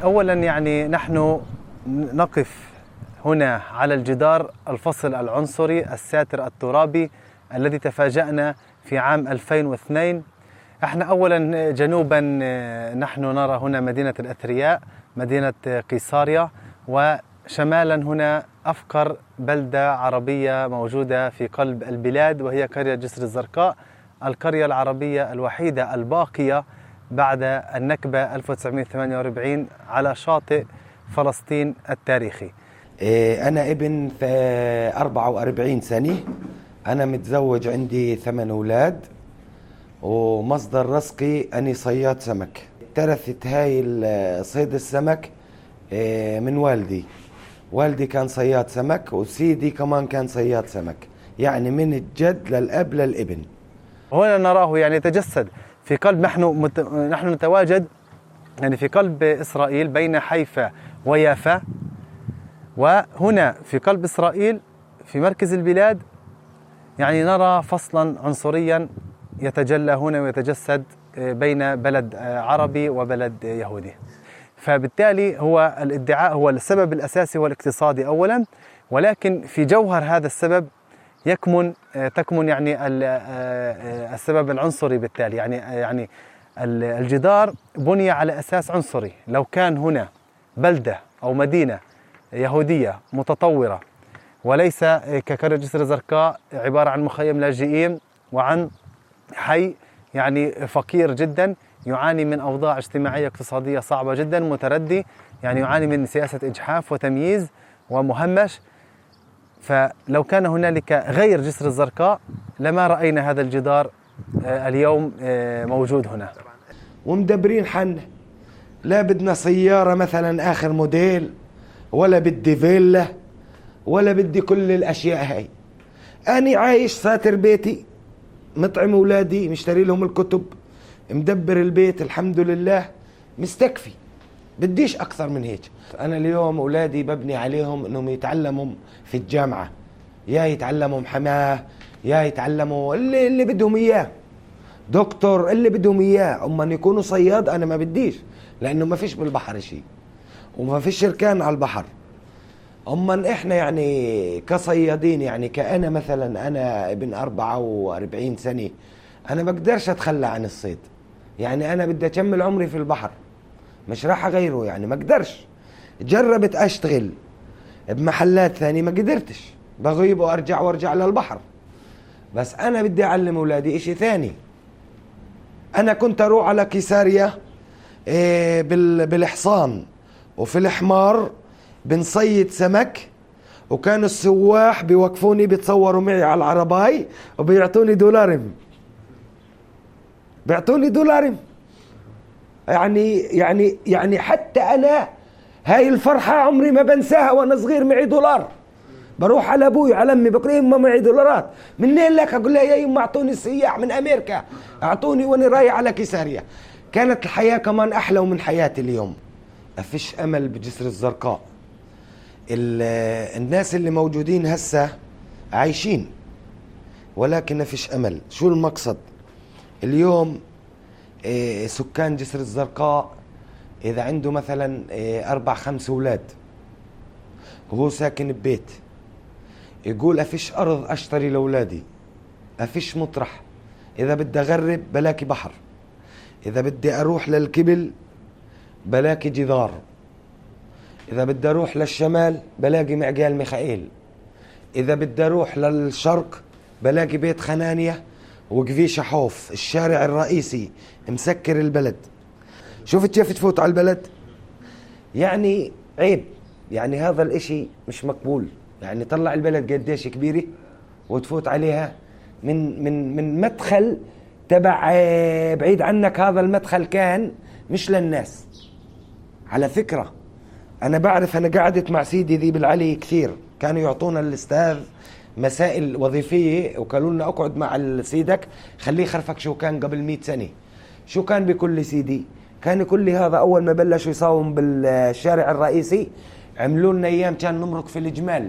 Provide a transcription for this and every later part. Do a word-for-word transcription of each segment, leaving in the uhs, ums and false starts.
أولا يعني نحن نقف هنا على الجدار الفصل العنصري الساتر الترابي الذي تفاجأنا في عام ألفين واثنين. احنا أولا جنوبا نحن نرى هنا مدينة الأثرياء، مدينة قيصاريا، وشمالا هنا أفقر بلدة عربية موجودة في قلب البلاد وهي قرية جسر الزرقاء، القرية العربية الوحيدة الباقية بعد النكبة ألف وتسعمائة وثمانية وأربعين على شاطئ فلسطين التاريخي. أنا ابن في أربعة وأربعين سنة، أنا متزوج، عندي ثمان أولاد، ومصدر رزقي أني صياد سمك. ترثت هاي صيد السمك من والدي. والدي كان صياد سمك وسيدي كمان كان صياد سمك، يعني من الجد للأب للابن. هنا نراه يعني يتجسد في قلب، نحن مت... نحن نتواجد يعني في قلب إسرائيل بين حيفا ويافا، وهنا في قلب إسرائيل في مركز البلاد يعني نرى فصلا عنصريا يتجلى هنا ويتجسد بين بلد عربي وبلد يهودي. فبالتالي هو الادعاء هو السبب الأساسي والاقتصادي أولا، ولكن في جوهر هذا السبب يكمن تكمن يعني السبب العنصري. بالتالي يعني يعني الجدار بني على أساس عنصري. لو كان هنا بلدة أو مدينة يهودية متطورة وليس كقرية جسر الزرقاء عبارة عن مخيم لاجئين وعن حي يعني فقير جدا يعاني من أوضاع اجتماعية اقتصادية صعبة جدا متردي، يعني يعاني من سياسة إجحاف وتمييز ومهمش، فلو كان هنالك غير جسر الزرقاء لما رأينا هذا الجدار اليوم موجود هنا. ومدبرين حن، لا بدنا سيارة مثلا آخر موديل، ولا بدي فيلا، ولا بدي كل الأشياء هاي. أنا عايش ساتر بيتي، مطعم أولادي، مشتري لهم الكتب، مدبر البيت الحمد لله، مستكفي، بديش أكثر من هيك. أنا اليوم أولادي ببني عليهم أنهم يتعلموا في الجامعة، يا يتعلموا محاماة، يا يتعلموا اللي, اللي بدهم إياه، دكتور، اللي بدهم إياه. أما أن يكونوا صياد أنا ما بديش، لأنه ما فيش بالبحر شيء وما فيش شركان على البحر. أما إحنا يعني كصيادين، يعني كأنا مثلا أنا ابن أربعة وأربعين سنة، أنا بقدرش أتخلى عن الصيد. يعني أنا بدي أكمل عمري في البحر، مش راح أغيره، يعني ما قدرش. جربت أشتغل بمحلات ثانية ما قدرتش، بغيب وأرجع وأرجع للبحر. بس أنا بدي أعلم أولادي إشي ثاني. أنا كنت أروح على قيصاريا إيه بالحصان وفي الحمار بنصيد سمك، وكانوا السواح بيوقفوني بيتصوروا معي على العرباي وبيعطوني دولارم، بيعطوني دولارم. يعني يعني يعني حتى أنا هاي الفرحة عمري ما بنساها. وأنا صغير معي دولار، بروح على أبوي على أمي بقول ما معي دولارات، منين لك؟ أقول لها يا يما أعطوني السياح من أمريكا، أعطوني وأنا رايح على قيصاريا. كانت الحياة كمان أحلى من حياتي اليوم. أفيش أمل بجسر الزرقاء. الناس اللي موجودين هسه عايشين، ولكن أفيش أمل. شو المقصد اليوم؟ إيه سكان جسر الزرقاء إذا عنده مثلا إيه أربع خمس أولاد وهو ساكن ببيت، يقول أفيش أرض أشتري لأولادي، أفيش مطرح، إذا بدي أغرب بلاكي بحر، إذا بدي أروح للكبل بلاكي جدار، إذا بدي أروح للشمال بلاقي معقال ميخائيل، إذا بدي أروح للشرق بلاقي بيت خنانية وقفيشة حوف، الشارع الرئيسي مسكر البلد. شوفت كيف تفوت على البلد؟ يعني عيب، يعني هذا الاشي مش مقبول. يعني طلع البلد قديش كبيرة وتفوت عليها من من من مدخل تبع بعيد عنك. هذا المدخل كان مش للناس. على فكرة أنا بعرف، أنا قعدت مع سيدي ذي بالعلي كثير، كانوا يعطونا الأستاذ مسائل وظيفية وقالوا لنا اقعد مع سيدك خليه خرفك. شو كان قبل مئة سنة؟ شو كان بيقول لي سيدي؟ كان يقول لي هذا أول ما بلشوا يصاوم بالشارع الرئيسي عملوا لنا أيام كان نمرق في الجمال،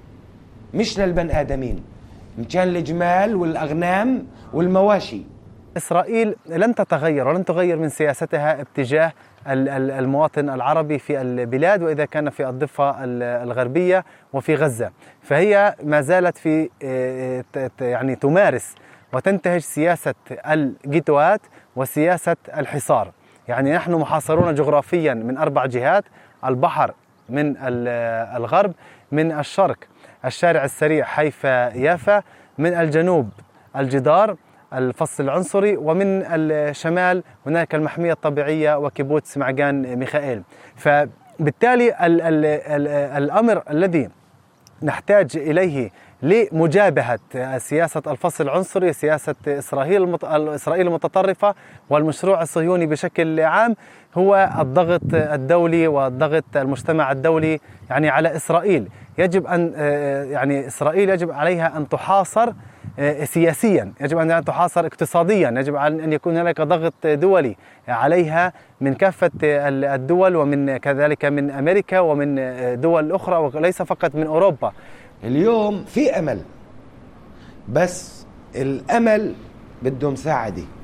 مش للبن آدمين، كان الجمال والأغنام والمواشي. إسرائيل لن تتغير ولن تغير من سياستها اتجاه المواطن العربي في البلاد، وإذا كان في الضفة الغربية وفي غزة، فهي ما زالت في يعني تمارس وتنتهج سياسة الجيتوات وسياسة الحصار. يعني نحن محاصرون جغرافيا من أربع جهات: البحر من الغرب، من الشرق الشارع السريع حيفا يافا، من الجنوب الجدار الفصل العنصري، ومن الشمال هناك المحمية الطبيعية وكيبوتس معجان ميخائيل. فبالتالي ال ال ال الأمر الذي نحتاج إليه لمجابهة سياسة الفصل العنصري، سياسة إسرائيل إسرائيل المتطرفة والمشروع الصهيوني بشكل عام، هو الضغط الدولي والضغط المجتمع الدولي يعني على إسرائيل. يجب أن يعني إسرائيل يجب عليها أن تحاصر سياسيا، يجب أن تحاصر اقتصاديا، يجب أن يكون هناك ضغط دولي عليها من كافة الدول، ومن كذلك من أمريكا ومن دول أخرى، وليس فقط من أوروبا. اليوم في أمل، بس الأمل بده مساعدة.